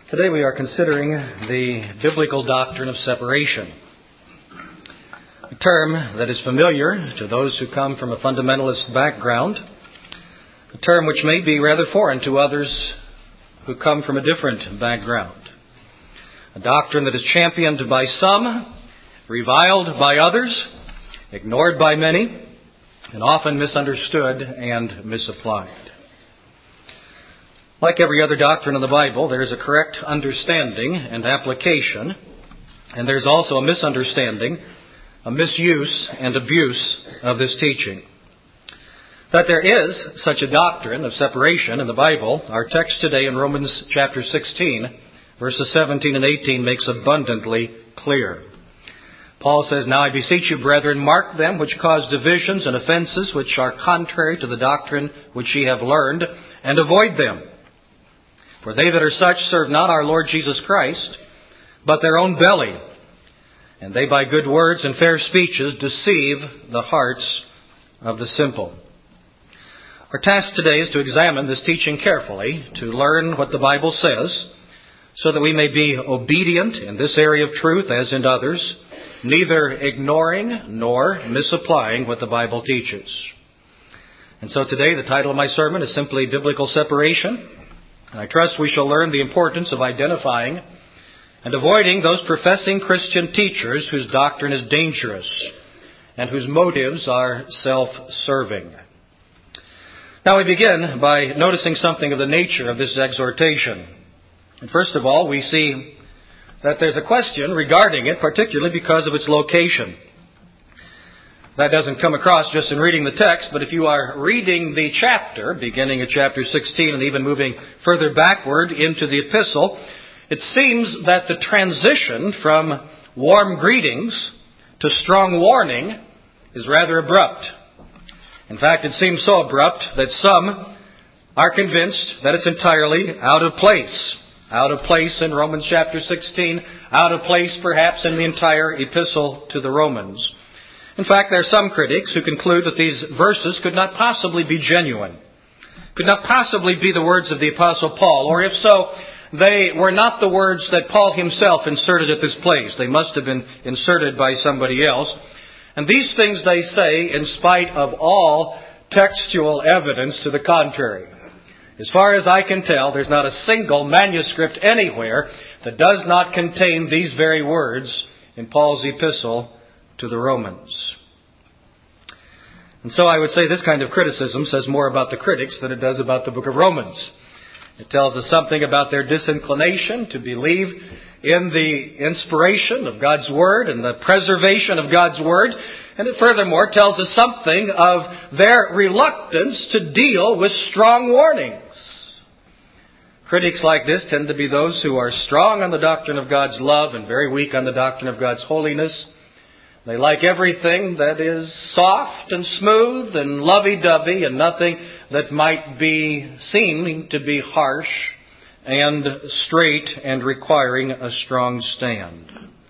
Today we are considering the biblical doctrine of separation, a term that is familiar to those who come from a fundamentalist background, a term which may be rather foreign to others who come from a different background, a doctrine that is championed by some, reviled by others, ignored by many, and often misunderstood and misapplied. Like every other doctrine in the Bible, there is a correct understanding and application, and there's also a misunderstanding, a misuse and abuse of this teaching. That there is such a doctrine of separation in the Bible, our text today in Romans chapter 16, verses 17 and 18 makes abundantly clear. Paul says, "Now I beseech you, brethren, mark them which cause divisions and offenses which are contrary to the doctrine which ye have learned, and avoid them. For they that are such serve not our Lord Jesus Christ, but their own belly. And they by good words and fair speeches deceive the hearts of the simple." Our task today is to examine this teaching carefully, to learn what the Bible says, so that we may be obedient in this area of truth as in others, neither ignoring nor misapplying what the Bible teaches. And so today the title of my sermon is simply Biblical Separation. And I trust we shall learn the importance of identifying and avoiding those professing Christian teachers whose doctrine is dangerous and whose motives are self-serving. Now we begin by noticing something of the nature of this exhortation. And first of all, we see that there's a question regarding it, particularly because of its location. That doesn't come across just in reading the text, but if you are reading the chapter, beginning at chapter 16 and even moving further backward into the epistle, it seems that the transition from warm greetings to strong warning is rather abrupt. In fact, it seems so abrupt that some are convinced that it's entirely out of place. Out of place in Romans chapter 16, out of place perhaps in the entire epistle to the Romans. In fact, there are some critics who conclude that these verses could not possibly be genuine, could not possibly be the words of the Apostle Paul, or if so, they were not the words that Paul himself inserted at this place. They must have been inserted by somebody else. And these things they say in spite of all textual evidence to the contrary. As far as I can tell, there's not a single manuscript anywhere that does not contain these very words in Paul's epistle to the Romans. And so I would say this kind of criticism says more about the critics than it does about the book of Romans. It tells us something about their disinclination to believe in the inspiration of God's Word and the preservation of God's Word. And it furthermore tells us something of their reluctance to deal with strong warnings. Critics like this tend to be those who are strong on the doctrine of God's love and very weak on the doctrine of God's holiness. They like everything that is soft and smooth and lovey-dovey and nothing that might be seeming to be harsh and straight and requiring a strong stand.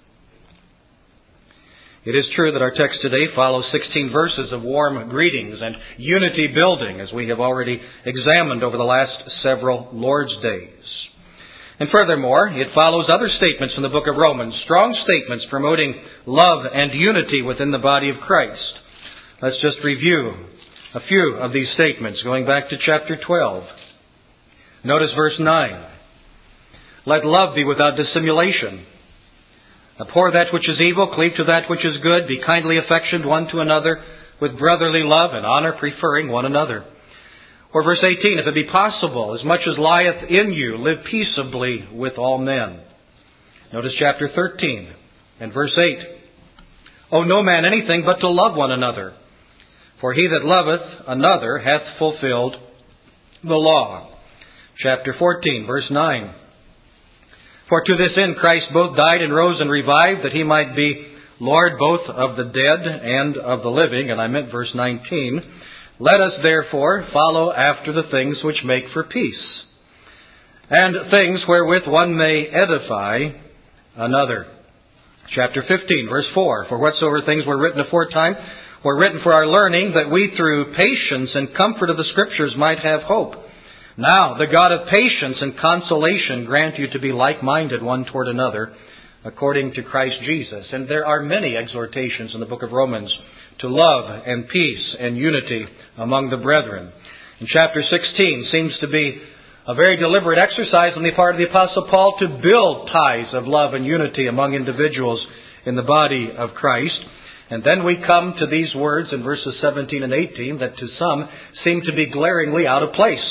It is true that our text today follows 16 verses of warm greetings and unity building, as we have already examined over the last several Lord's days. And furthermore, it follows other statements in the book of Romans, strong statements promoting love and unity within the body of Christ. Let's just review a few of these statements, going back to chapter 12. Notice verse 9. "Let love be without dissimulation. Abhor that which is evil, cleave to that which is good, be kindly affectioned one to another, with brotherly love and honor, preferring one another." Or verse 18, "If it be possible, as much as lieth in you, live peaceably with all men." Notice chapter 13 and verse 8. "Owe no man anything but to love one another. For he that loveth another hath fulfilled the law." Chapter 14, verse 9. "For to this end Christ both died and rose and revived, that he might be Lord both of the dead and of the living." And I meant verse 19. "Let us therefore follow after the things which make for peace, and things wherewith one may edify another." Chapter 15, verse 4. "For whatsoever things were written aforetime were written for our learning, that we through patience and comfort of the Scriptures might have hope. Now, the God of patience and consolation grant you to be like-minded one toward another, according to Christ Jesus. And there are many exhortations in the book of Romans to love and peace and unity among the brethren. And chapter 16 seems to be a very deliberate exercise on the part of the Apostle Paul to build ties of love and unity among individuals in the body of Christ. And then we come to these words in verses 17 and 18 that to some seem to be glaringly out of place.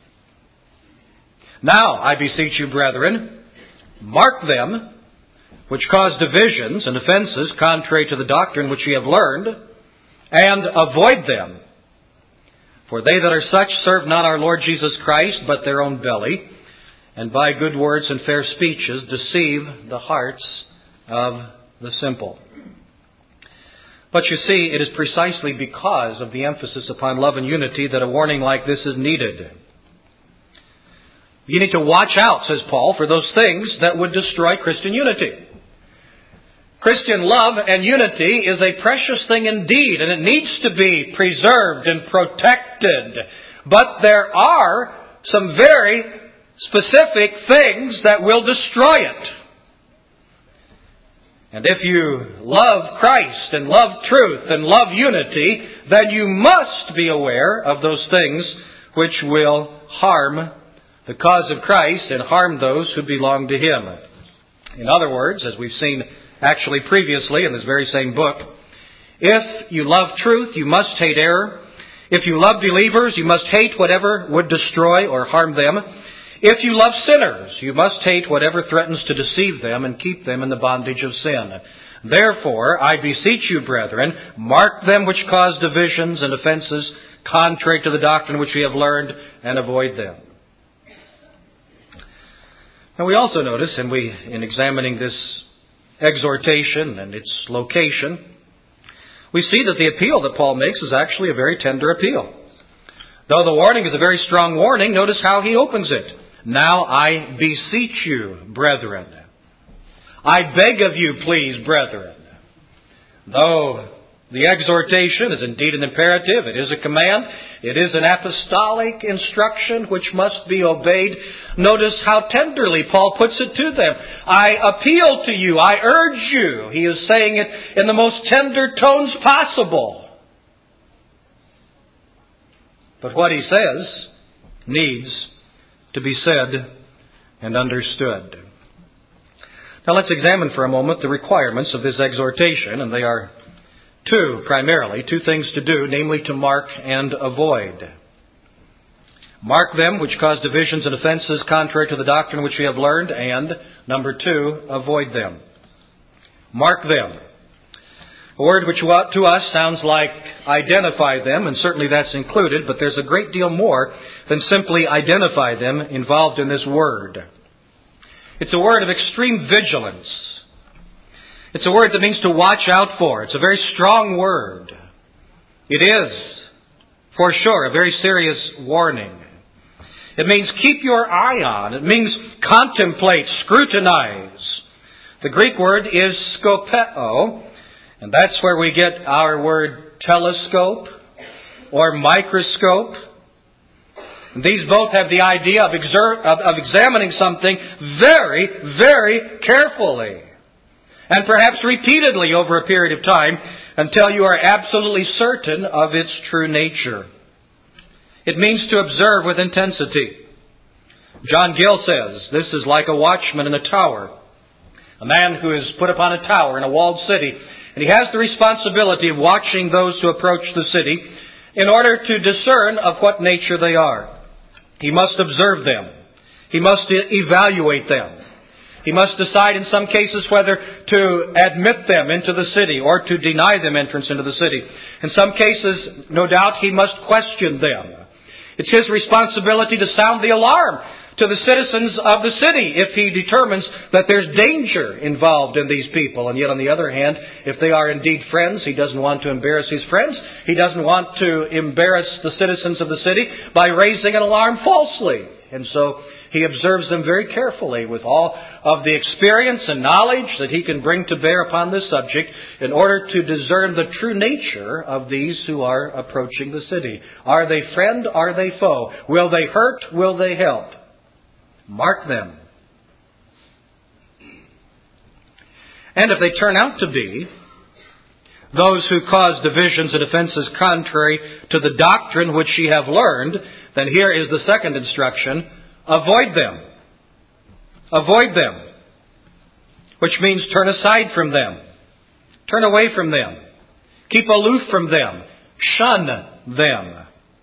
Now, I beseech you, brethren, mark them which cause divisions and offenses contrary to the doctrine which ye have learned, and avoid them. For they that are such serve not our Lord Jesus Christ, but their own belly, and by good words and fair speeches deceive the hearts of the simple. But you see, it is precisely because of the emphasis upon love and unity that a warning like this is needed. You need to watch out, says Paul, for those things that would destroy Christian unity. Christian love and unity is a precious thing indeed, and it needs to be preserved and protected. But there are some very specific things that will destroy it. And if you love Christ and love truth and love unity, then you must be aware of those things which will harm the cause of Christ and harm those who belong to Him. In other words, as we've seen actually previously in this very same book, if you love truth, you must hate error. If you love believers, you must hate whatever would destroy or harm them. If you love sinners, you must hate whatever threatens to deceive them and keep them in the bondage of sin. Therefore, I beseech you, brethren, mark them which cause divisions and offenses contrary to the doctrine which ye have learned, and avoid them. Now we also notice, in examining this exhortation and its location, we see that the appeal that Paul makes is actually a very tender appeal. Though the warning is a very strong warning, notice how he opens it. Now I beseech you, brethren. I beg of you, please, brethren. Though the exhortation is indeed an imperative, it is a command, it is an apostolic instruction which must be obeyed. Notice how tenderly Paul puts it to them. I appeal to you, I urge you. He is saying it in the most tender tones possible. But what he says needs to be said and understood. Now let's examine for a moment the requirements of this exhortation, and they are primarily two things to do, namely to mark and avoid. Mark them which cause divisions and offenses contrary to the doctrine which we have learned, and, number two, avoid them. Mark them. A word which to us sounds like identify them, and certainly that's included, but there's a great deal more than simply identify them involved in this word. It's a word of extreme vigilance. It's a word that means to watch out for. It's a very strong word. It is, for sure, a very serious warning. It means keep your eye on. It means contemplate, scrutinize. The Greek word is skopeo, and that's where we get our word telescope or microscope. And these both have the idea of examining something very, very carefully. And perhaps repeatedly over a period of time until you are absolutely certain of its true nature. It means to observe with intensity. John Gill says, this is like a watchman in a tower. A man who is put upon a tower in a walled city, and he has the responsibility of watching those who approach the city in order to discern of what nature they are. He must observe them. He must evaluate them. He must decide in some cases whether to admit them into the city or to deny them entrance into the city. In some cases, no doubt, he must question them. It's his responsibility to sound the alarm to the citizens of the city if he determines that there's danger involved in these people. And yet, on the other hand, if they are indeed friends, he doesn't want to embarrass his friends. He doesn't want to embarrass the citizens of the city by raising an alarm falsely. And so he observes them very carefully with all of the experience and knowledge that he can bring to bear upon this subject in order to discern the true nature of these who are approaching the city. Are they friend? Are they foe? Will they hurt? Will they help? Mark them. And if they turn out to be those who cause divisions and offenses contrary to the doctrine which ye have learned, then here is the second instruction: avoid them. Avoid them. Which means turn aside from them. Turn away from them. Keep aloof from them. Shun them.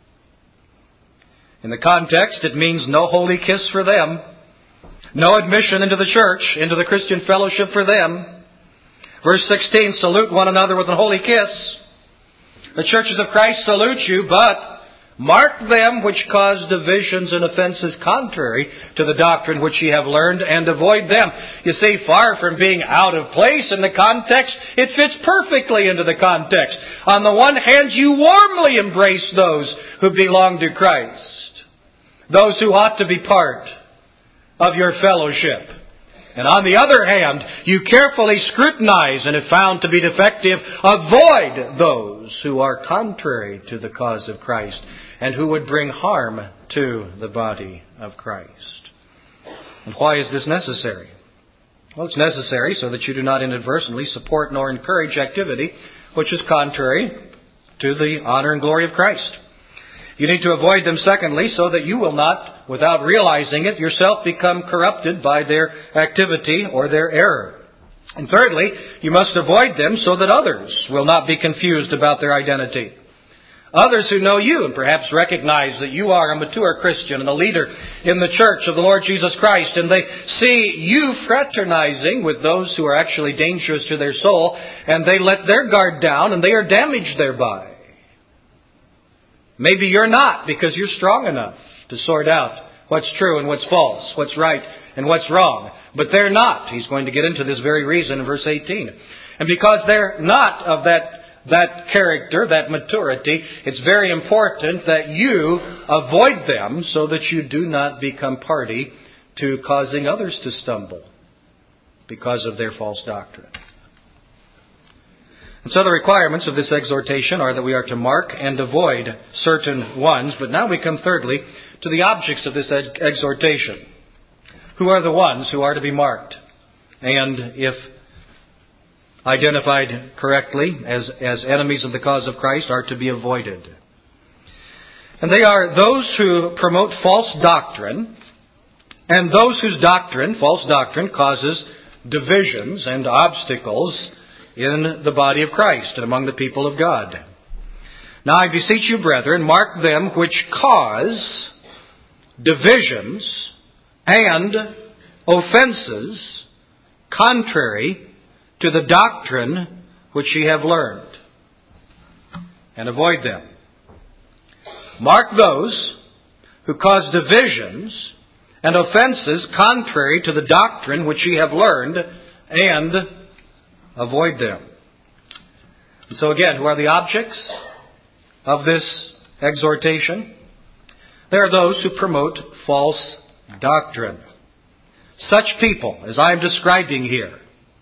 In the context, it means no holy kiss for them. No admission into the church, into the Christian fellowship for them. Verse 16, salute one another with a holy kiss. The churches of Christ salute you, but mark them which cause divisions and offenses contrary to the doctrine which ye have learned, and avoid them. You see, far from being out of place in the context, it fits perfectly into the context. On the one hand, you warmly embrace those who belong to Christ, those who ought to be part of your fellowship. And on the other hand, you carefully scrutinize and if found to be defective, avoid those who are contrary to the cause of Christ and who would bring harm to the body of Christ. And why is this necessary? Well, it's necessary so that you do not inadvertently support nor encourage activity which is contrary to the honor and glory of Christ. You need to avoid them, secondly, so that you will not, without realizing it, yourself become corrupted by their activity or their error. And thirdly, you must avoid them so that others will not be confused about their identity. Others who know you and perhaps recognize that you are a mature Christian and a leader in the church of the Lord Jesus Christ, and they see you fraternizing with those who are actually dangerous to their soul, and they let their guard down and they are damaged thereby. Maybe you're not, because you're strong enough to sort out what's true and what's false, what's right and what's wrong. But they're not. He's going to get into this very reason in verse 18. And because they're not of that character, that maturity, it's very important that you avoid them so that you do not become party to causing others to stumble because of their false doctrine. And so the requirements of this exhortation are that we are to mark and avoid certain ones. But now we come thirdly to the objects of this exhortation. Who are the ones who are to be marked? And if identified correctly as enemies of the cause of Christ, are to be avoided. And they are those who promote false doctrine, and those whose doctrine, false doctrine, causes divisions and obstacles in the body of Christ and among the people of God. Now I beseech you, brethren, mark them which cause divisions and offenses contrary to the doctrine which ye have learned, and avoid them. Mark those who cause divisions and offenses contrary to the doctrine which ye have learned, and avoid them. And so again, who are the objects of this exhortation? They are those who promote false doctrine. Such people, as I am describing here,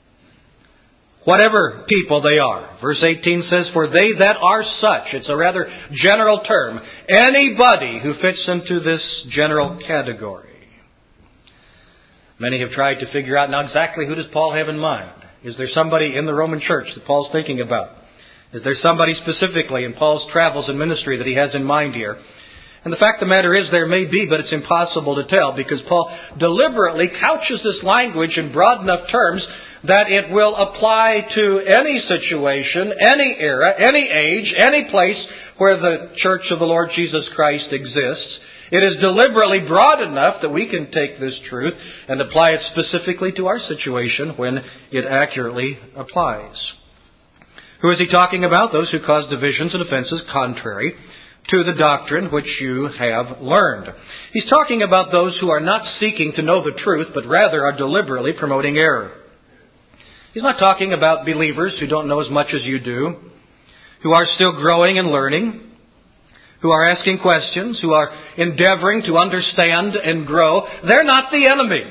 whatever people they are. Verse 18 says, for they that are such. It's a rather general term. Anybody who fits into this general category. Many have tried to figure out, now exactly who does Paul have in mind? Is there somebody in the Roman church that Paul's thinking about? Is there somebody specifically in Paul's travels and ministry that he has in mind here? And the fact of the matter is there may be, but it's impossible to tell because Paul deliberately couches this language in broad enough terms that it will apply to any situation, any era, any age, any place where the church of the Lord Jesus Christ exists. It is deliberately broad enough that we can take this truth and apply it specifically to our situation when it accurately applies. Who is he talking about? Those who cause divisions and offenses contrary to the doctrine which you have learned. He's talking about those who are not seeking to know the truth, but rather are deliberately promoting error. He's not talking about believers who don't know as much as you do, who are still growing and learning, who are asking questions, who are endeavoring to understand and grow, they're not the enemy.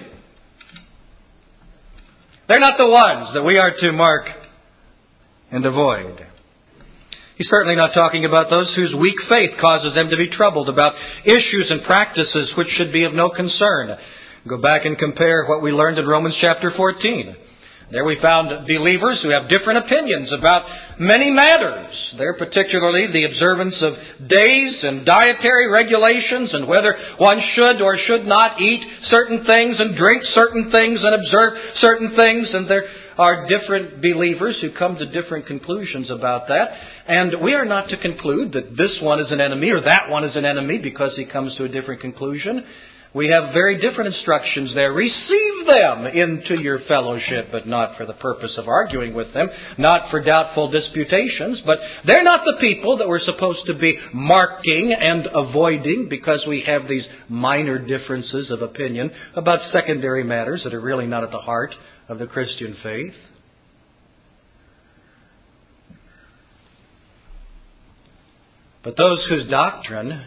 They're not the ones that we are to mark and avoid. He's certainly not talking about those whose weak faith causes them to be troubled about issues and practices which should be of no concern. Go back and compare what we learned in Romans chapter 14. There we found believers who have different opinions about many matters. They're particularly the observance of days and dietary regulations and whether one should or should not eat certain things and drink certain things and observe certain things. And there are different believers who come to different conclusions about that. And we are not to conclude that this one is an enemy or that one is an enemy because he comes to a different conclusion. We have very different instructions there. Receive them into your fellowship, but not for the purpose of arguing with them, not for doubtful disputations. But they're not the people that we're supposed to be marking and avoiding because we have these minor differences of opinion about secondary matters that are really not at the heart of the Christian faith. But those whose doctrine,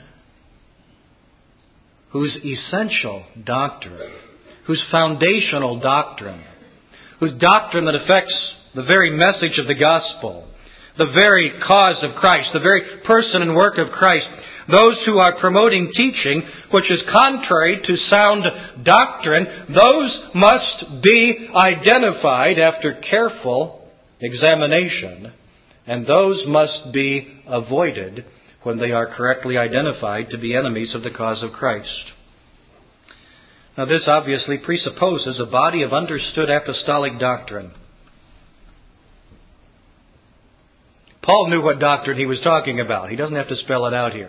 whose essential doctrine, whose foundational doctrine, whose doctrine that affects the very message of the gospel, the very cause of Christ, the very person and work of Christ, those who are promoting teaching which is contrary to sound doctrine, those must be identified after careful examination, and those must be avoided when they are correctly identified to be enemies of the cause of Christ. Now this obviously presupposes a body of understood apostolic doctrine. Paul knew what doctrine he was talking about. He doesn't have to spell it out here.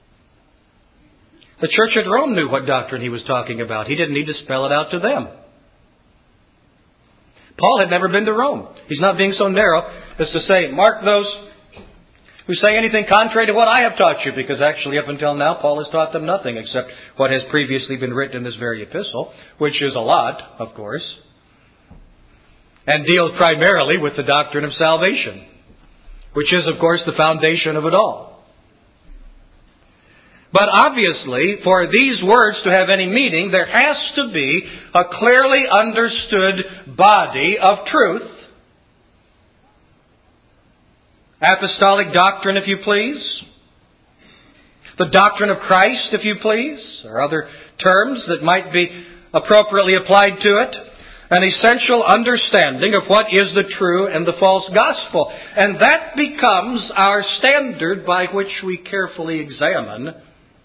The church at Rome knew what doctrine he was talking about. He didn't need to spell it out to them. Paul had never been to Rome. He's not being so narrow as to say, mark those who say anything contrary to what I have taught you, because actually up until now Paul has taught them nothing except what has previously been written in this very epistle, which is a lot, of course, and deals primarily with the doctrine of salvation, which is, of course, the foundation of it all. But obviously, for these words to have any meaning, there has to be a clearly understood body of truth. Apostolic doctrine, if you please. The doctrine of Christ, if you please. Or other terms that might be appropriately applied to it. An essential understanding of what is the true and the false gospel. And that becomes our standard by which we carefully examine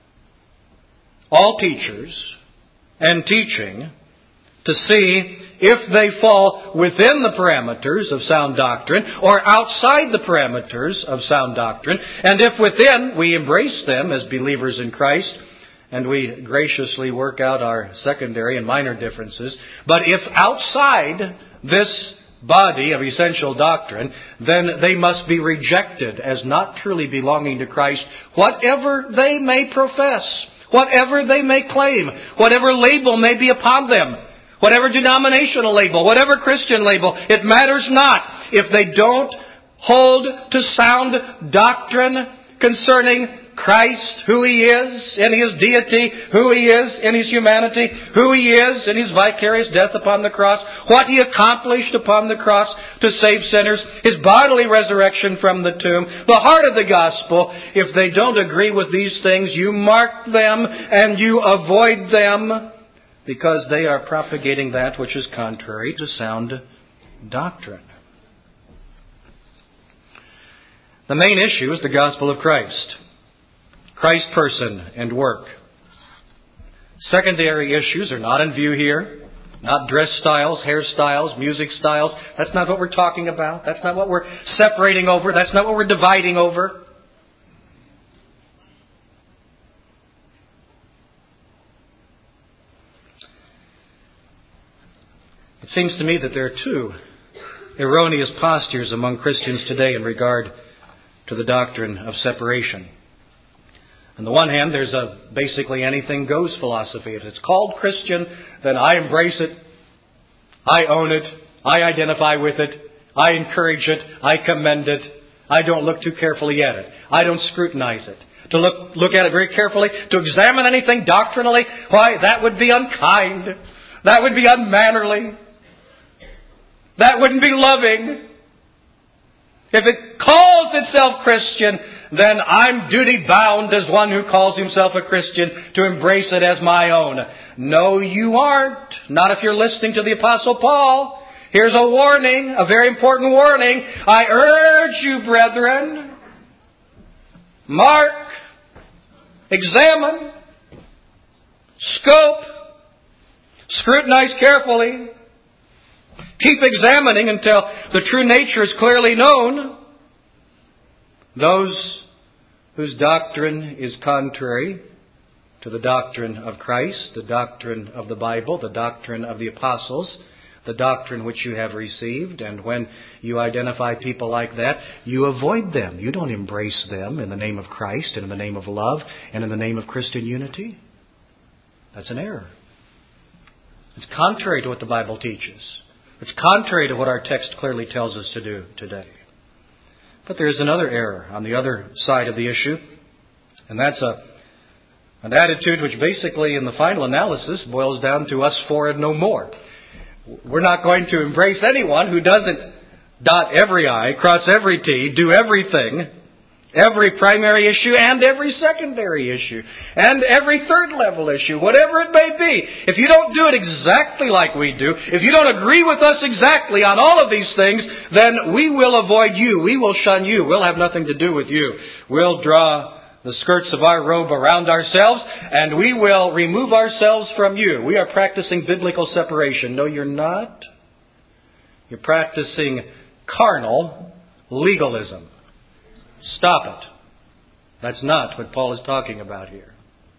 all teachers and teaching to see if they fall within the parameters of sound doctrine or outside the parameters of sound doctrine. And if within, we embrace them as believers in Christ and we graciously work out our secondary and minor differences. But if outside this body of essential doctrine, then they must be rejected as not truly belonging to Christ, whatever they may profess, whatever they may claim, whatever label may be upon them. Whatever denominational label, whatever Christian label, it matters not if they don't hold to sound doctrine concerning Christ, who He is in His deity, who He is in His humanity, who He is in His vicarious death upon the cross, what He accomplished upon the cross to save sinners, His bodily resurrection from the tomb, the heart of the gospel. If they don't agree with these things, you mark them and you avoid them, because they are propagating that which is contrary to sound doctrine. The main issue is the gospel of Christ. Christ's person and work. Secondary issues are not in view here. Not dress styles, hairstyles, music styles. That's not what we're talking about. That's not what we're separating over. That's not what we're dividing over. It seems to me that there are two erroneous postures among Christians today in regard to the doctrine of separation. On the one hand, there's a basically anything goes philosophy. If it's called Christian, then I embrace it, I own it, I identify with it, I encourage it, I commend it, I don't look too carefully at it, I don't scrutinize it. to look at it very carefully, to examine anything doctrinally, why, that would be unkind. That would be unmannerly. That wouldn't be loving. If it calls itself Christian, then I'm duty-bound as one who calls himself a Christian to embrace it as my own. No, you aren't. Not if you're listening to the Apostle Paul. Here's a warning, a very important warning. I urge you, brethren, mark, examine, scope, scrutinize carefully. Keep examining until the true nature is clearly known. Those whose doctrine is contrary to the doctrine of Christ, the doctrine of the Bible, the doctrine of the apostles, the doctrine which you have received, and when you identify people like that, you avoid them. You don't embrace them in the name of Christ and in the name of love and in the name of Christian unity. That's an error. It's contrary to what the Bible teaches. It's contrary to what our text clearly tells us to do today. But there is another error on the other side of the issue, and that's an attitude which basically in the final analysis boils down to us for and no more. We're not going to embrace anyone who doesn't dot every I, cross every T, do everything, every primary issue and every secondary issue and every third level issue, whatever it may be. If you don't do it exactly like we do, if you don't agree with us exactly on all of these things, then we will avoid you. We will shun you. We'll have nothing to do with you. We'll draw the skirts of our robe around ourselves, and we will remove ourselves from you. We are practicing biblical separation. No, you're not. You're practicing carnal legalism. Stop it. That's not what Paul is talking about here.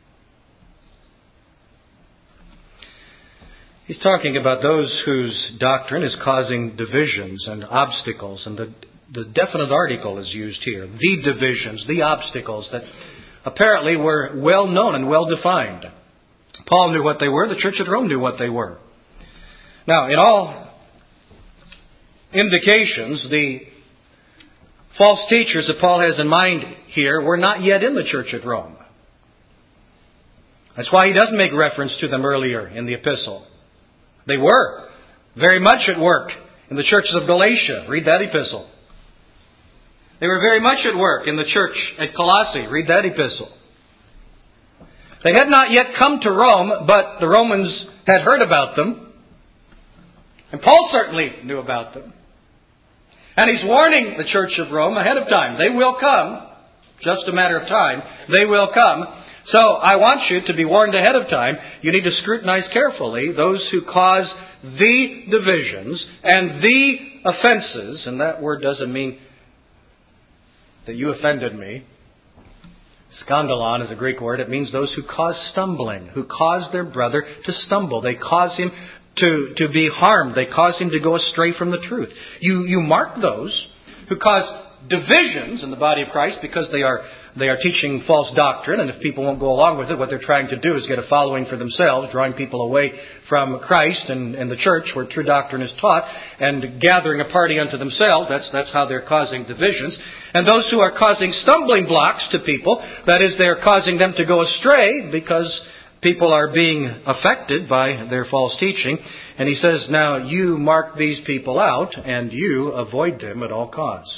He's talking about those whose doctrine is causing divisions and obstacles, and the definite article is used here. The divisions, the obstacles that apparently were well known and well defined. Paul knew what they were. The church at Rome knew what they were. Now, in all indications, the false teachers that Paul has in mind here were not yet in the church at Rome. That's why he doesn't make reference to them earlier in the epistle. They were very much at work in the churches of Galatia. Read that epistle. They were very much at work in the church at Colossae. Read that epistle. They had not yet come to Rome, but the Romans had heard about them. And Paul certainly knew about them. And he's warning the church of Rome ahead of time. They will come. Just a matter of time. They will come. So I want you to be warned ahead of time. You need to scrutinize carefully those who cause the divisions and the offenses. And that word doesn't mean that you offended me. Skandalon is a Greek word. It means those who cause stumbling, who cause their brother to stumble. They cause him to be harmed. They cause him to go astray from the truth. You mark those who cause divisions in the body of Christ because they are teaching false doctrine, and if people won't go along with it, what they're trying to do is get a following for themselves, drawing people away from Christ and the church where true doctrine is taught, and gathering a party unto themselves. That's how they're causing divisions. And those who are causing stumbling blocks to people, that is, they're causing them to go astray because people are being affected by their false teaching. And he says, now you mark these people out and you avoid them at all costs.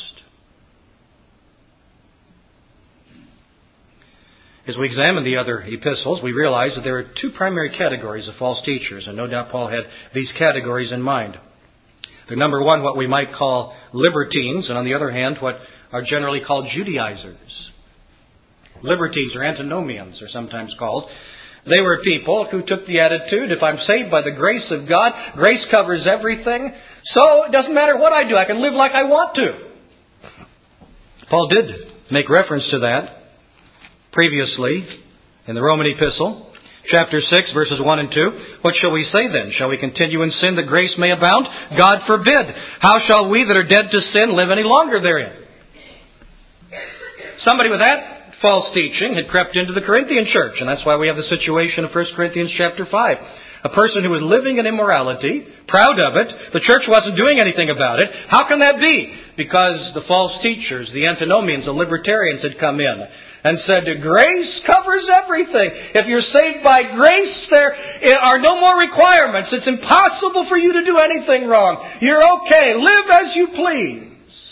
As we examine the other epistles, we realize that there are two primary categories of false teachers, and no doubt Paul had these categories in mind. They're, number one, what we might call libertines, and on the other hand, what are generally called Judaizers. Libertines, or antinomians, are sometimes called. They were people who took the attitude, if I'm saved by the grace of God, grace covers everything, so it doesn't matter what I do, I can live like I want to. Paul did make reference to that previously in the Roman epistle, chapter 6, verses 1 and 2. What shall we say then? Shall we continue in sin that grace may abound? God forbid. How shall we that are dead to sin live any longer therein? Somebody with that false teaching had crept into the Corinthian church, and that's why we have the situation of 1 Corinthians chapter 5. a person who was living in immorality, proud of it. The church wasn't doing anything about it. How can that be? Because the false teachers, the antinomians, the libertarians had come in and said, grace covers everything. If you're saved by grace, there are no more requirements. It's impossible for you to do anything wrong. You're okay. Live as you please.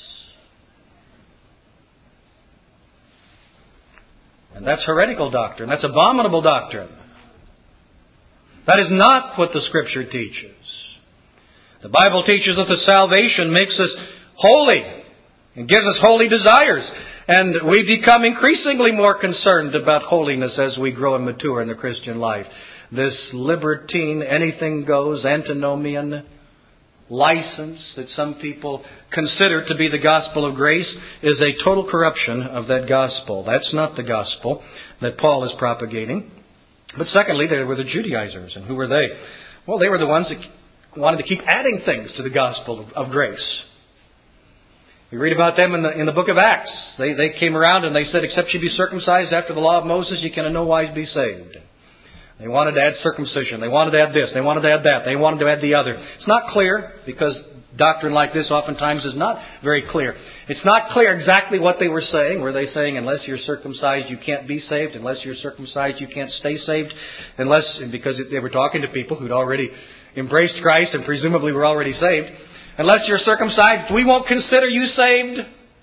And that's heretical doctrine. That's abominable doctrine. That is not what the Scripture teaches. The Bible teaches us that salvation makes us holy and gives us holy desires. And we become increasingly more concerned about holiness as we grow and mature in the Christian life. This libertine, anything goes, antinomian license that some people consider to be the gospel of grace is a total corruption of that gospel. That's not the gospel that Paul is propagating. But secondly, there were the Judaizers. And who were they? Well, they were the ones that wanted to keep adding things to the gospel of grace. We read about them in the book of Acts. They came around and they said, except you be circumcised after the law of Moses, you can in no wise be saved. They wanted to add circumcision. They wanted to add this. They wanted to add that. They wanted to add the other. It's not clear, because doctrine like this oftentimes is not very clear. It's not clear exactly what they were saying. Were they saying, unless you're circumcised, you can't be saved? Unless you're circumcised, you can't stay saved? Because they were talking to people who'd already embraced Christ and presumably were already saved. Unless you're circumcised, we won't consider you saved.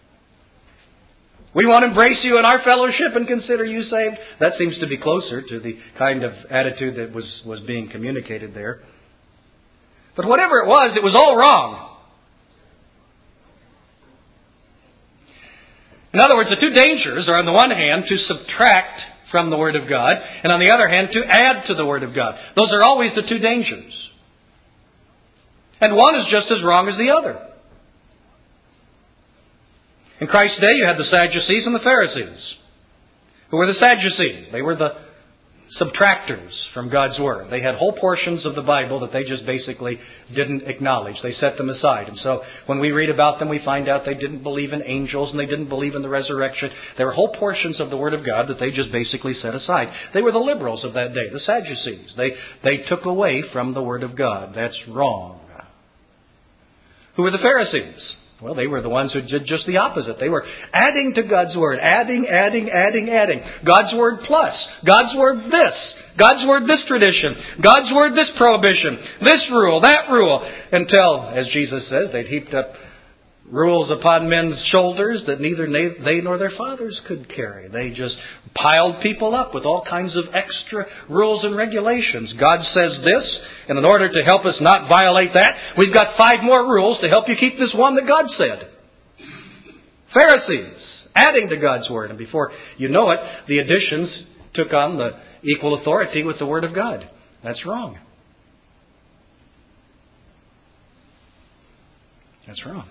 We won't embrace you in our fellowship and consider you saved. That seems to be closer to the kind of attitude that was being communicated there. But whatever it was all wrong. In other words, the two dangers are on the one hand to subtract from the Word of God, and on the other hand to add to the Word of God. Those are always the two dangers. And one is just as wrong as the other. In Christ's day, you had the Sadducees and the Pharisees. Who were the Sadducees? They were the subtractors from God's Word. They had whole portions of the Bible that they just basically didn't acknowledge. They set them aside. And so when we read about them, we find out they didn't believe in angels and they didn't believe in the resurrection. There were whole portions of the Word of God that they just basically set aside. They were the liberals of that day, the Sadducees. They took away from the Word of God. That's wrong. Who were the Pharisees? Well, they were the ones who did just the opposite. They were adding to God's Word. Adding. God's Word plus. God's Word this. God's Word this tradition. God's Word this prohibition. This rule, that rule. Until, as Jesus says, they'd heaped up rules upon men's shoulders that neither they nor their fathers could carry. They just piled people up with all kinds of extra rules and regulations. God says this, and in order to help us not violate that, we've got 5 more rules to help you keep this one that God said. Pharisees, adding to God's Word. And before you know it, the additions took on the equal authority with the Word of God. That's wrong. That's wrong.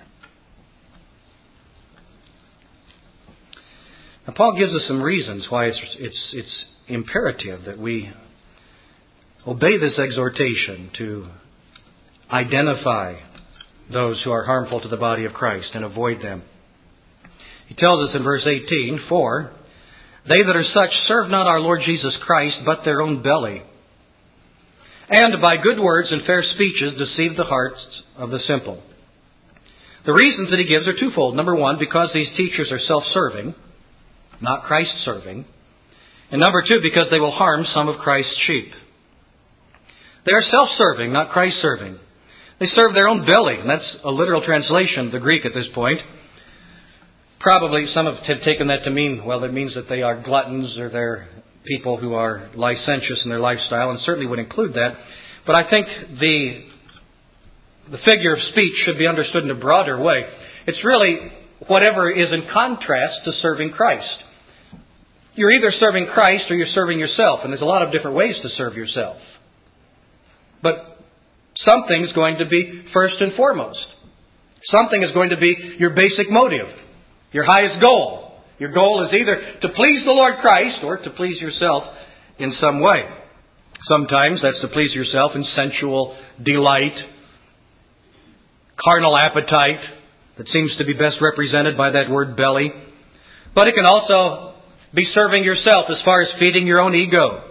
Now, Paul gives us some reasons why it's imperative that we obey this exhortation to identify those who are harmful to the body of Christ and avoid them. He tells us in verse 18, "For they that are such serve not our Lord Jesus Christ, but their own belly, and by good words and fair speeches deceive the hearts of the simple." The reasons that he gives are twofold. Number one, because these teachers are self-serving, not Christ-serving. And number two, because they will harm some of Christ's sheep. They are self-serving, not Christ-serving. They serve their own belly, and that's a literal translation of the Greek at this point. Probably some have taken that to mean, well, it means that they are gluttons or they're people who are licentious in their lifestyle, and certainly would include that. But I think the figure of speech should be understood in a broader way. It's really whatever is in contrast to serving Christ. You're either serving Christ or you're serving yourself, and there's a lot of different ways to serve yourself. But something's going to be first and foremost. Something is going to be your basic motive, your highest goal. Your goal is either to please the Lord Christ or to please yourself in some way. Sometimes that's to please yourself in sensual delight, carnal appetite, that seems to be best represented by that word belly. But it can also be serving yourself as far as feeding your own ego,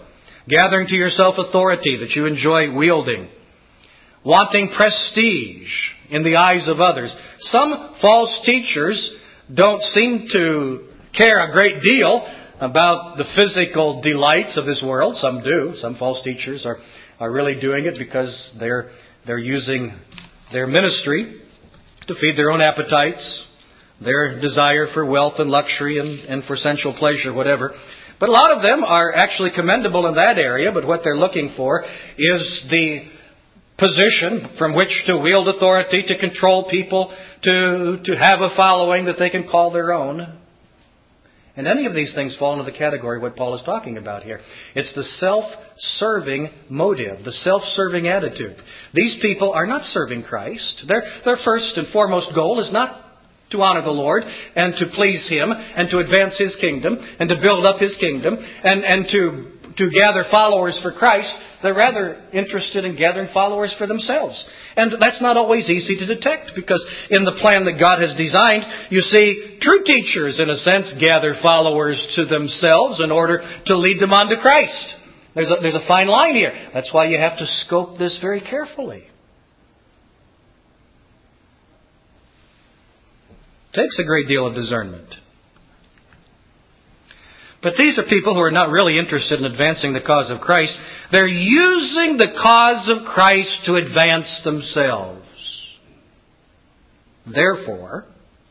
gathering to yourself authority that you enjoy wielding, wanting prestige in the eyes of others. Some false teachers don't seem to care a great deal about the physical delights of this world. Some do. Some false teachers are really doing it because they're using their ministry to feed their own appetites, their desire for wealth and luxury and for sensual pleasure, whatever. But a lot of them are actually commendable in that area, but what they're looking for is the position from which to wield authority, to control people, to have a following that they can call their own. And any of these things fall into the category of what Paul is talking about here. It's the self-serving motive, the self-serving attitude. These people are not serving Christ. Their first and foremost goal is not to honor the Lord and to please Him and to advance His kingdom and to build up His kingdom and to gather followers for Christ. They're rather interested in gathering followers for themselves. And that's not always easy to detect, because in the plan that God has designed, you see, true teachers, in a sense, gather followers to themselves in order to lead them on to Christ. There's a fine line here. That's why you have to scope this very carefully. It takes a great deal of discernment. But these are people who are not really interested in advancing the cause of Christ. They're using the cause of Christ to advance themselves. Therefore,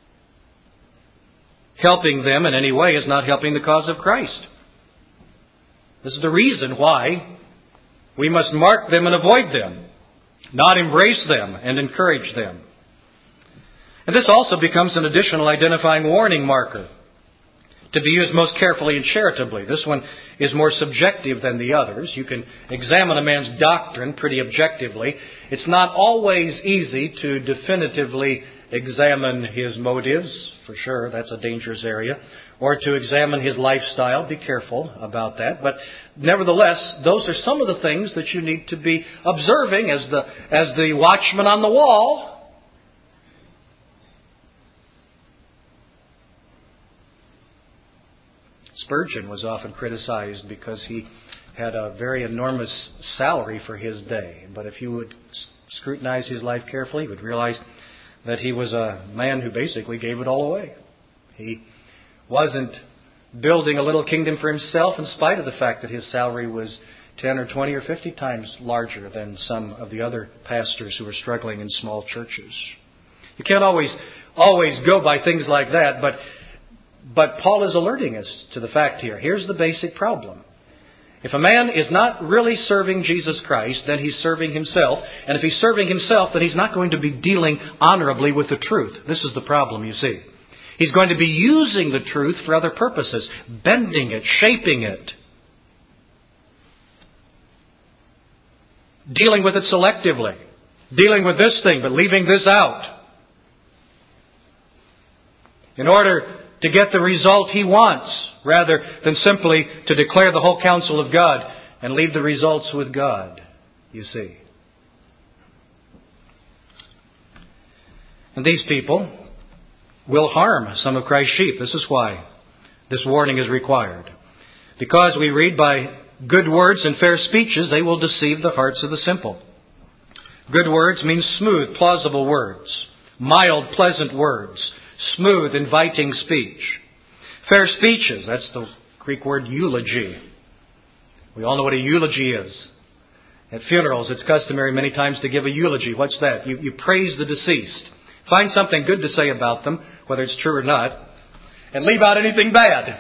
helping them in any way is not helping the cause of Christ. This is the reason why we must mark them and avoid them, not embrace them and encourage them. And this also becomes an additional identifying warning marker, to be used most carefully and charitably. This one is more subjective than the others. You can examine a man's doctrine pretty objectively. It's not always easy to definitively examine his motives. For sure, that's a dangerous area. Or to examine his lifestyle. Be careful about that. But nevertheless, those are some of the things that you need to be observing as the watchman on the wall. Spurgeon was often criticized because he had a very enormous salary for his day. But if you would scrutinize his life carefully, you would realize that he was a man who basically gave it all away. He wasn't building a little kingdom for himself in spite of the fact that his salary was 10 or 20 or 50 times larger than some of the other pastors who were struggling in small churches. You can't always go by things like that, But Paul is alerting us to the fact here. Here's the basic problem. If a man is not really serving Jesus Christ, then he's serving himself. And if he's serving himself, then he's not going to be dealing honorably with the truth. This is the problem, you see. He's going to be using the truth for other purposes, bending it, shaping it, dealing with it selectively, dealing with this thing but leaving this out, in order to get the result he wants, rather than simply to declare the whole counsel of God and leave the results with God, you see. And these people will harm some of Christ's sheep. This is why this warning is required. Because we read, by good words and fair speeches they will deceive the hearts of the simple. Good words means smooth, plausible words. Mild, pleasant words. Smooth, inviting speech. Fair speeches, that's the Greek word eulogy. We all know what a eulogy is. At funerals, it's customary many times to give a eulogy. What's that? You praise the deceased. Find something good to say about them, whether it's true or not, and leave out anything bad.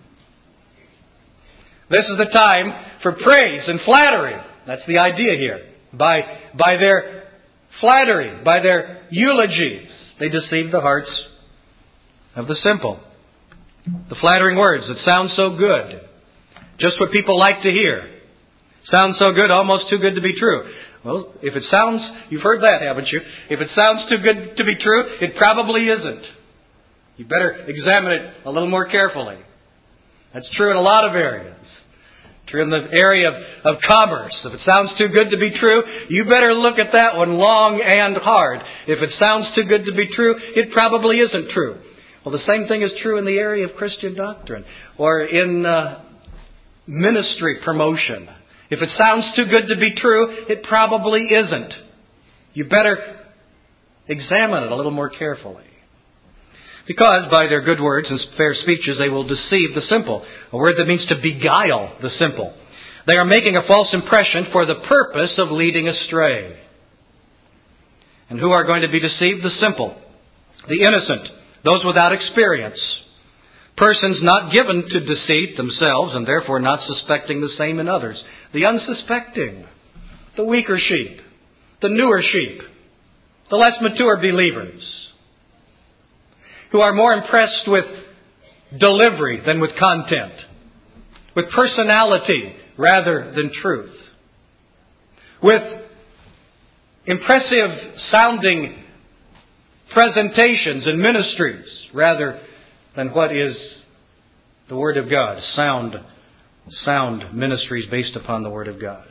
This is the time for praise and flattery. That's the idea here. By their flattery, by their eulogies, they deceive the hearts of the simple. The flattering words that sound so good. Just what people like to hear. Sounds so good, almost too good to be true. Well, if it sounds, you've heard that, haven't you? If it sounds too good to be true, it probably isn't. You better examine it a little more carefully. That's true in a lot of areas. True in the area of commerce. If it sounds too good to be true, you better look at that one long and hard. If it sounds too good to be true, it probably isn't true. Well, the same thing is true in the area of Christian doctrine or in ministry promotion. If it sounds too good to be true, it probably isn't. You better examine it a little more carefully. Because by their good words and fair speeches they will deceive the simple. A word that means to beguile the simple. They are making a false impression for the purpose of leading astray. And who are going to be deceived? The simple, the innocent, those without experience. Persons not given to deceit themselves and therefore not suspecting the same in others. The unsuspecting, the weaker sheep, the newer sheep, the less mature believers, who are more impressed with delivery than with content, with personality rather than truth, with impressive sounding presentations and ministries rather than what is the Word of God, sound ministries based upon the Word of God.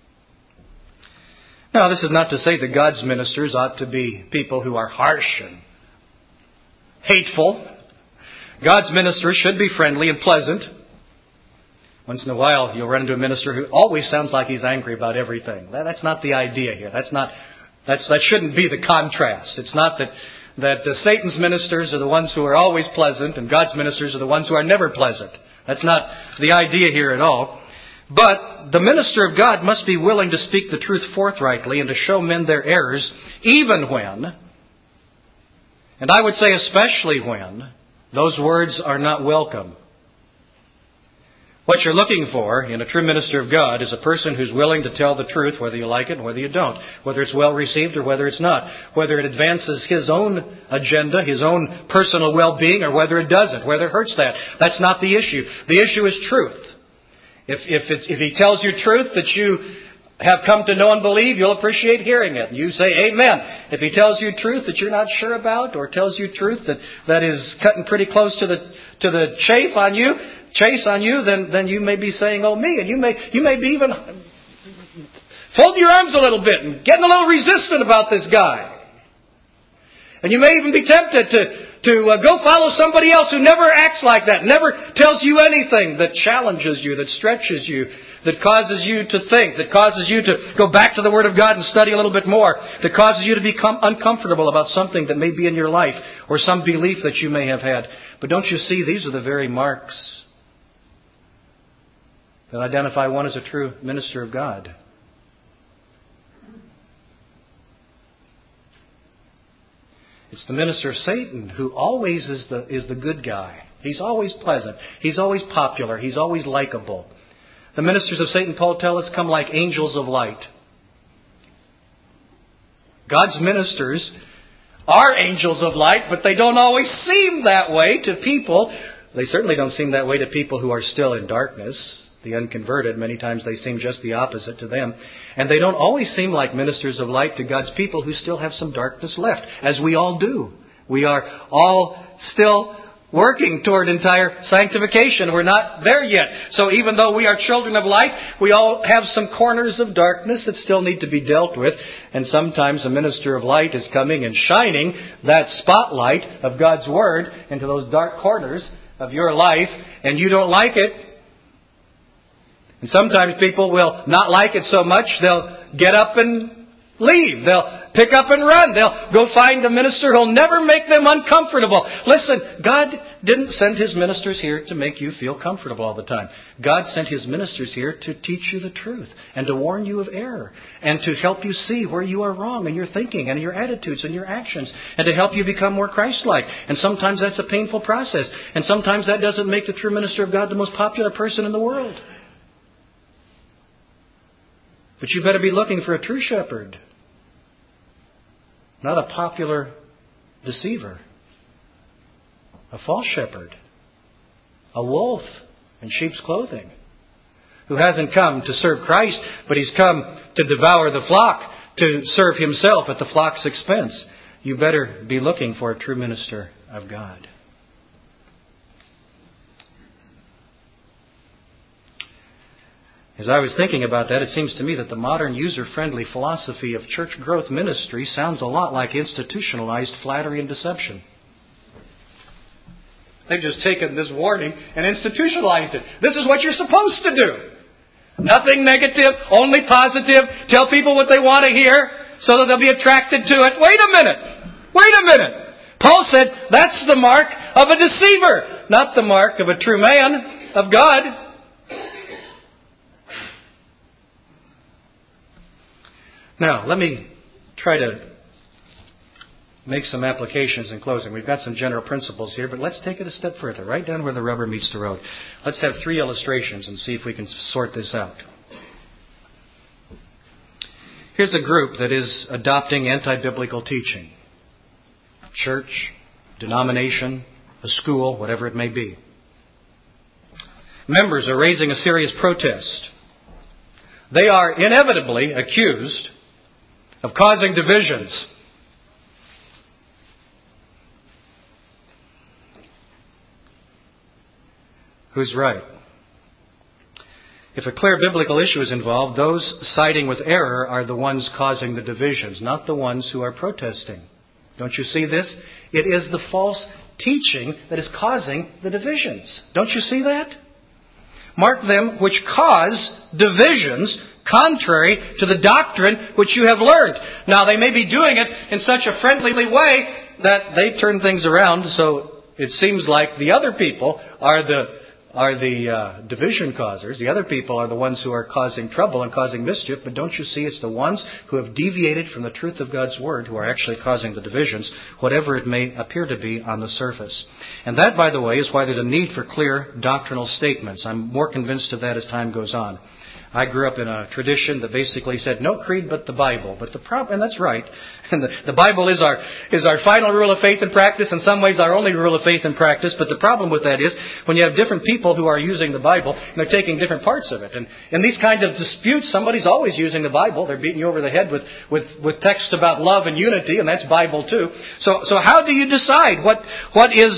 Now, this is not to say that God's ministers ought to be people who are harsh and hateful. God's ministers should be friendly and pleasant. Once in a while, you'll run into a minister who always sounds like he's angry about everything. That's not the idea here. That shouldn't be the contrast. It's not that Satan's ministers are the ones who are always pleasant and God's ministers are the ones who are never pleasant. That's not the idea here at all. But the minister of God must be willing to speak the truth forthrightly and to show men their errors, even when, and I would say especially when, those words are not welcome. What you're looking for in a true minister of God is a person who's willing to tell the truth, whether you like it and whether you don't, whether it's well received or whether it's not, whether it advances his own agenda, his own personal well-being, or whether it doesn't, whether it hurts that. That's not the issue. The issue is truth. If he tells you truth that you have come to know and believe, you'll appreciate hearing it. And you say, amen. If he tells you truth that you're not sure about, or tells you truth that is cutting pretty close to the chase on you, then you may be saying, oh me, and you may be even folding your arms a little bit and getting a little resistant about this guy. And you may even be tempted to go follow somebody else who never acts like that, never tells you anything that challenges you, that stretches you, that causes you to think, that causes you to go back to the Word of God and study a little bit more, that causes you to become uncomfortable about something that may be in your life or some belief that you may have had. But don't you see, these are the very marks that identify one as a true minister of God. It's the minister of Satan who always is the good guy. He's always pleasant. He's always popular. He's always likable. The ministers of Satan, Paul tells us, come like angels of light. God's ministers are angels of light, but they don't always seem that way to people. They certainly don't seem that way to people who are still in darkness. The unconverted, many times they seem just the opposite to them. And they don't always seem like ministers of light to God's people who still have some darkness left, as we all do. We are all still working toward entire sanctification. We're not there yet. So even though we are children of light, we all have some corners of darkness that still need to be dealt with. And sometimes a minister of light is coming and shining that spotlight of God's Word into those dark corners of your life, and you don't like it. And sometimes people will not like it so much, they'll get up and leave. They'll pick up and run. They'll go find a minister who'll never make them uncomfortable. Listen, God didn't send His ministers here to make you feel comfortable all the time. God sent His ministers here to teach you the truth and to warn you of error and to help you see where you are wrong in your thinking and your attitudes and your actions and to help you become more Christ-like. And sometimes that's a painful process. And sometimes that doesn't make the true minister of God the most popular person in the world. But you better be looking for a true shepherd, not a popular deceiver, a false shepherd, a wolf in sheep's clothing, who hasn't come to serve Christ, but he's come to devour the flock, to serve himself at the flock's expense. You better be looking for a true minister of God. As I was thinking about that, it seems to me that the modern user-friendly philosophy of church growth ministry sounds a lot like institutionalized flattery and deception. They've just taken this warning and institutionalized it. This is what you're supposed to do. Nothing negative, only positive. Tell people what they want to hear so that they'll be attracted to it. Wait a minute. Paul said that's the mark of a deceiver, not the mark of a true man of God. Now, let me try to make some applications in closing. We've got some general principles here, but let's take it a step further, right down where the rubber meets the road. Let's have 3 illustrations and see if we can sort this out. Here's a group that is adopting anti-biblical teaching. Church, denomination, a school, whatever it may be. Members are raising a serious protest. They are inevitably accused of causing divisions. Who's right? If a clear biblical issue is involved, those siding with error are the ones causing the divisions, not the ones who are protesting. Don't you see this? It is the false teaching that is causing the divisions. Don't you see that? Mark them which cause divisions contrary to the doctrine which you have learned. Now, they may be doing it in such a friendly way that they turn things around, so it seems like the other people are the division causers. The other people are the ones who are causing trouble and causing mischief. But don't you see, it's the ones who have deviated from the truth of God's Word who are actually causing the divisions, whatever it may appear to be on the surface. And that, by the way, is why there's a need for clear doctrinal statements. I'm more convinced of that as time goes on. I grew up in a tradition that basically said, no creed but the Bible. But the problem, and that's right, and the Bible is our final rule of faith and practice, in some ways our only rule of faith and practice. But the problem with that is, when you have different people who are using the Bible, and they're taking different parts of it. And in these kind of disputes, somebody's always using the Bible. They're beating you over the head with texts about love and unity, and that's Bible too. So how do you decide what is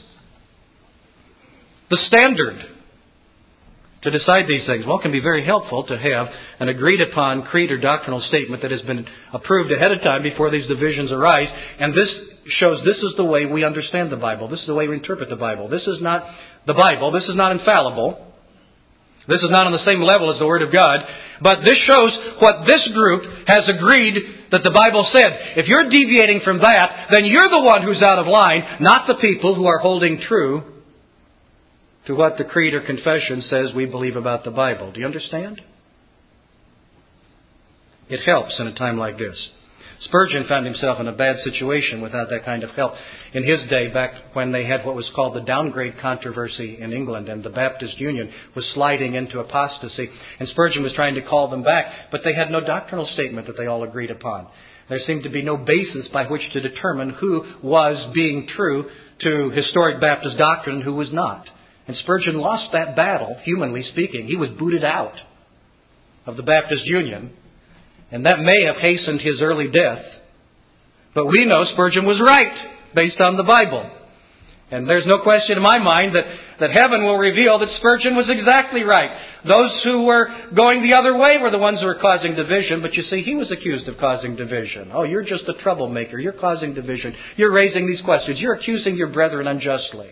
the standard to decide these things? Well, it can be very helpful to have an agreed-upon creed or doctrinal statement that has been approved ahead of time before these divisions arise. And this shows this is the way we understand the Bible. This is the way we interpret the Bible. This is not the Bible. This is not infallible. This is not on the same level as the Word of God. But this shows what this group has agreed that the Bible said. If you're deviating from that, then you're the one who's out of line, not the people who are holding true to what the creed or confession says we believe about the Bible. Do you understand? It helps in a time like this. Spurgeon found himself in a bad situation without that kind of help. In his day, back when they had what was called the downgrade controversy in England, and the Baptist Union was sliding into apostasy, and Spurgeon was trying to call them back, but they had no doctrinal statement that they all agreed upon. There seemed to be no basis by which to determine who was being true to historic Baptist doctrine and who was not. And Spurgeon lost that battle, humanly speaking. He was booted out of the Baptist Union. And that may have hastened his early death. But we know Spurgeon was right, based on the Bible. And there's no question in my mind that heaven will reveal that Spurgeon was exactly right. Those who were going the other way were the ones who were causing division. But you see, he was accused of causing division. Oh, you're just a troublemaker. You're causing division. You're raising these questions. You're accusing your brethren unjustly.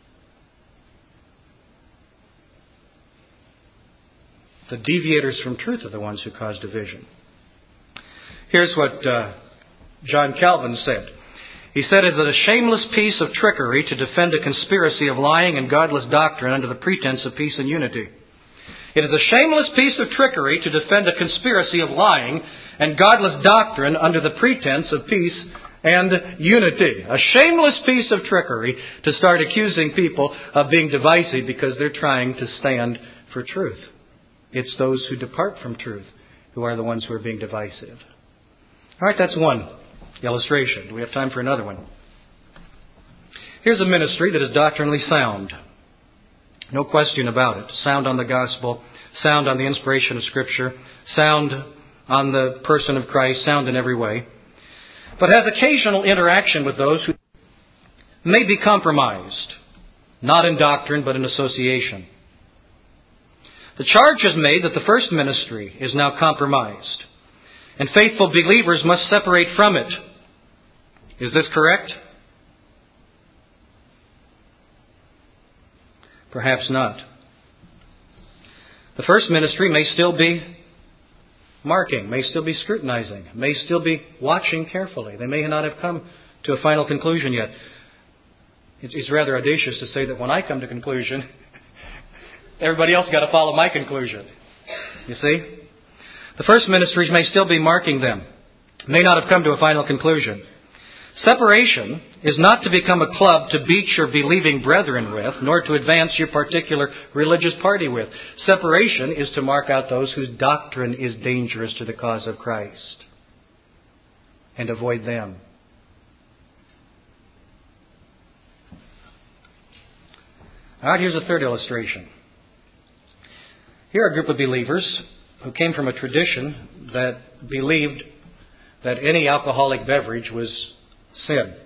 The deviators from truth are the ones who cause division. Here's what John Calvin said. He said, "It is a shameless piece of trickery to defend a conspiracy of lying and godless doctrine under the pretense of peace and unity." It is a shameless piece of trickery to defend a conspiracy of lying and godless doctrine under the pretense of peace and unity. A shameless piece of trickery to start accusing people of being divisive because they're trying to stand for truth. It's those who depart from truth who are the ones who are being divisive. All right, that's one illustration. Do we have time for another one? Here's a ministry that is doctrinally sound. No question about it. Sound on the gospel, sound on the inspiration of Scripture, sound on the person of Christ, sound in every way, but has occasional interaction with those who may be compromised, not in doctrine but in association. The charge is made that the first ministry is now compromised, and faithful believers must separate from it. Is this correct? Perhaps not. The first ministry may still be marking, may still be scrutinizing, may still be watching carefully. They may not have come to a final conclusion yet. It's rather audacious to say that when I come to conclusion, everybody else got to follow my conclusion. You see? The first ministries may still be marking them, may not have come to a final conclusion. Separation is not to become a club to beat your believing brethren with, nor to advance your particular religious party with. Separation is to mark out those whose doctrine is dangerous to the cause of Christ and avoid them. All right, here's a third illustration. Here are a group of believers who came from a tradition that believed that any alcoholic beverage was sin.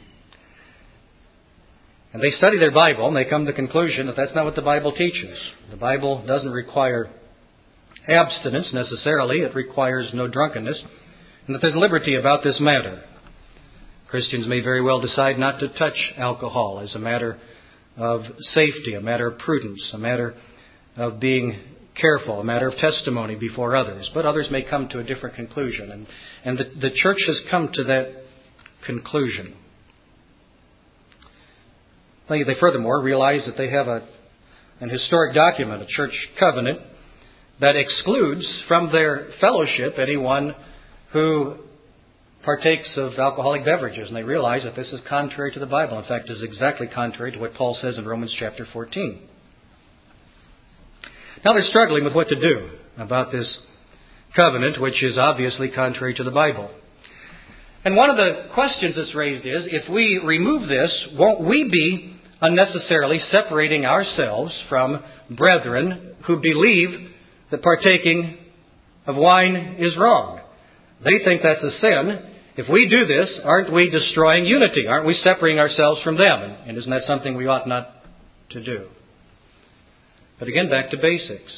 And they study their Bible and they come to the conclusion that that's not what the Bible teaches. The Bible doesn't require abstinence necessarily. It requires no drunkenness. And that there's liberty about this matter. Christians may very well decide not to touch alcohol as a matter of safety, a matter of prudence, a matter of being careful, a matter of testimony before others. But others may come to a different conclusion. And the church has come to that conclusion. They furthermore realize that they have an historic document, a church covenant, that excludes from their fellowship anyone who partakes of alcoholic beverages. And they realize that this is contrary to the Bible. In fact, it is exactly contrary to what Paul says in Romans chapter 14. Now they're struggling with what to do about this covenant, which is obviously contrary to the Bible. And one of the questions that's raised is, if we remove this, won't we be unnecessarily separating ourselves from brethren who believe that partaking of wine is wrong? They think that's a sin. If we do this, aren't we destroying unity? Aren't we separating ourselves from them? And isn't that something we ought not to do? But again, back to basics.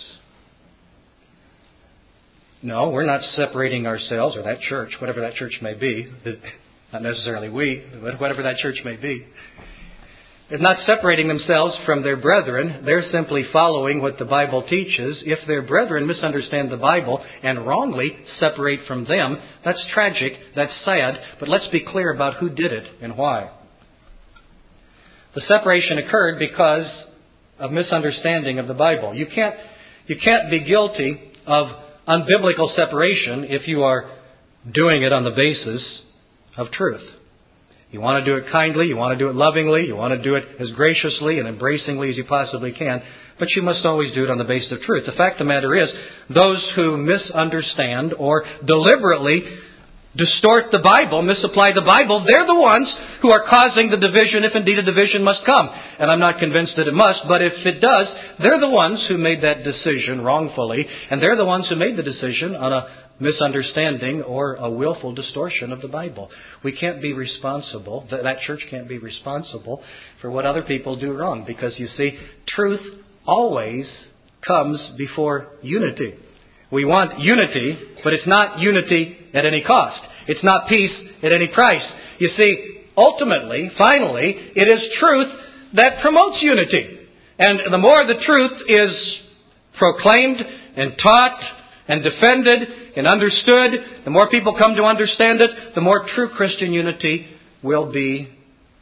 No, we're not separating ourselves, or that church, whatever that church may be, not necessarily we, but whatever that church may be, is not separating themselves from their brethren. They're simply following what the Bible teaches. If their brethren misunderstand the Bible and wrongly separate from them, that's tragic, that's sad, but let's be clear about who did it and why. The separation occurred because of misunderstanding of the Bible. You can't be guilty of unbiblical separation if you are doing it on the basis of truth. You want to do it kindly, you want to do it lovingly, you want to do it as graciously and embracingly as you possibly can, but you must always do it on the basis of truth. The fact of the matter is, those who misunderstand or deliberately distort the Bible, misapply the Bible, they're the ones who are causing the division, if indeed a division must come. And I'm not convinced that it must, but if it does, they're the ones who made that decision wrongfully, and they're the ones who made the decision on a misunderstanding or a willful distortion of the Bible. We can't be responsible, that church can't be responsible for what other people do wrong, because you see, truth always comes before unity. We want unity, but it's not unity at any cost. It's not peace at any price. You see, ultimately, finally, it is truth that promotes unity. And the more the truth is proclaimed and taught and defended and understood, the more people come to understand it, the more true Christian unity will be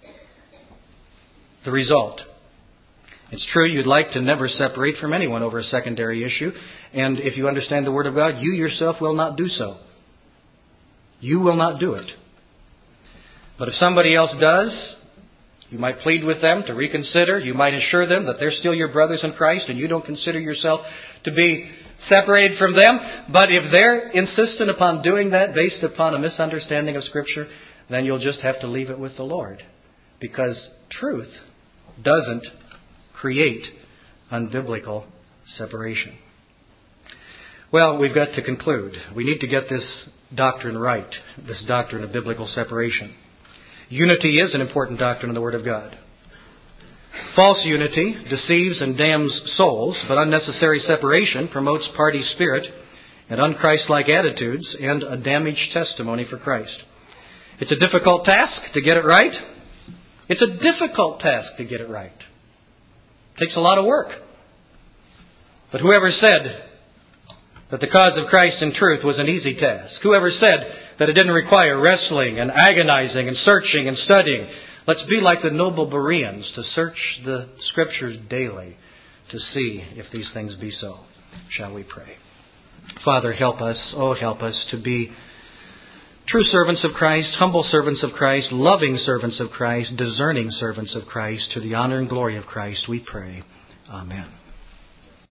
the result. It's true you'd like to never separate from anyone over a secondary issue. And if you understand the Word of God, you yourself will not do so. You will not do it. But if somebody else does, you might plead with them to reconsider. You might assure them that they're still your brothers in Christ and you don't consider yourself to be separated from them. But if they're insistent upon doing that based upon a misunderstanding of Scripture, then you'll just have to leave it with the Lord. Because truth doesn't create unbiblical separation. Well, we've got to conclude. We need to get this doctrine right, this doctrine of biblical separation. Unity is an important doctrine in the Word of God. False unity deceives and damns souls, but unnecessary separation promotes party spirit and unchristlike attitudes and a damaged testimony for Christ. It's a difficult task to get it right. It's a difficult task to get it right. It takes a lot of work. But whoever said that the cause of Christ in truth was an easy task, whoever said that it didn't require wrestling and agonizing and searching and studying, let's be like the noble Bereans to search the Scriptures daily to see if these things be so. Shall we pray? Father, help us, help us to be true servants of Christ, humble servants of Christ, loving servants of Christ, discerning servants of Christ, to the honor and glory of Christ, we pray. Amen.